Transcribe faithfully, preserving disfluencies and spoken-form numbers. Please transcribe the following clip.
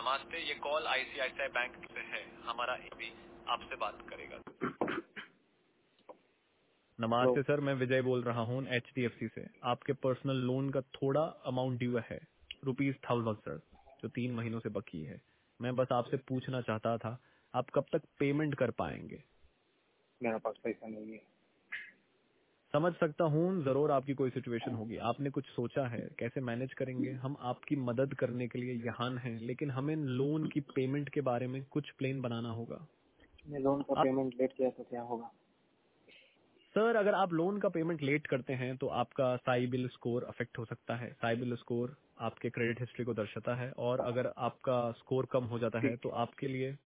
नमस्ते, ये call ICICI bank से है। हमारा एपी आपसे बात करेगा। हेलो। नमस्ते सर, मैं विजय बोल रहा हूँ एचडीएफसी से। आपके पर्सनल लोन का थोड़ा अमाउंट ड्यू है, रुपीज थाउजेंड सर, जो तीन महीनों से बाकी है। मैं बस आपसे पूछना चाहता था, आप कब तक पेमेंट कर पाएंगे? मेरे पास पैसा नहीं है। समझ सकता हूँ, जरूर आपकी कोई सिचुएशन होगी। आपने कुछ सोचा है कैसे मैनेज करेंगे? हम आपकी मदद करने के लिए यहाँ हैं, लेकिन हमें लोन की पेमेंट के बारे में कुछ प्लान बनाना होगा। मैं लोन का आप पेमेंट लेट किया तो क्या होगा? सर, अगर आप लोन का पेमेंट लेट करते हैं तो आपका साइबिल स्कोर अफेक्ट हो सकता है। साइबिल स्कोर आपके क्रेडिट हिस्ट्री को दर्शाता है, और अगर आपका स्कोर कम हो जाता है ठीक तो आपके लिए